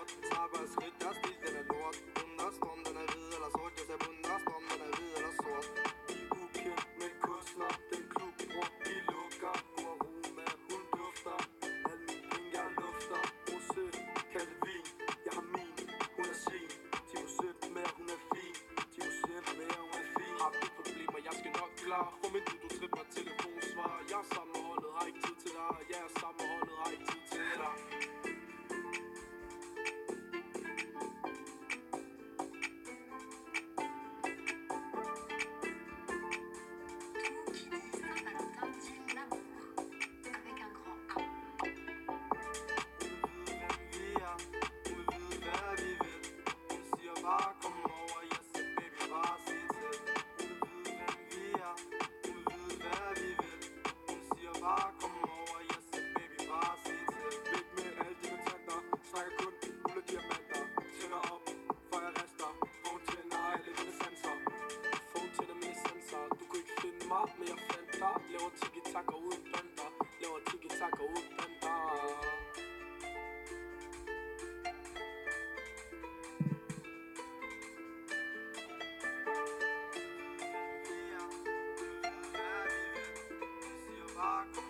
Arbejdsskridt, der stil, den er lort. Understrøm, den er hvid eller sort. Jeg sagde understrøm, den er hvid eller sort. De er ukendt med kunstner. Den klub, bror, de lukker. Aroma, hun dufter. Al min penge, jeg lufter. Rosé, kalde vin. Jeg har min, hun er sin. 10% mere, hun er fin. 10% mere, hun er fin. Har du problemer, jeg skal nok klare. For min du tripper telefonsvar. Jeg er sammenholdet, har ikke tid til dig. Jeg er sammenholdet, har ikke tid til dig. Bare kom over, jeg siger baby, bare sig til. Hun vil vide, hvem vi er. Hun vil vide, hvad vi vil. Hun siger bare kom over, jeg siger baby, bare sig til. Væk med alle dine tanter. Snakker kun guld og diamanter. Tænder op, for jeg rester. Vågen tænder alle dine sanser. Vågen tænder mine sanser. Du kunne ikke finde mig, men jeg fandt dig. Laver tiki-taka uden bander. Laver tiki-taka uden bander. Bare kom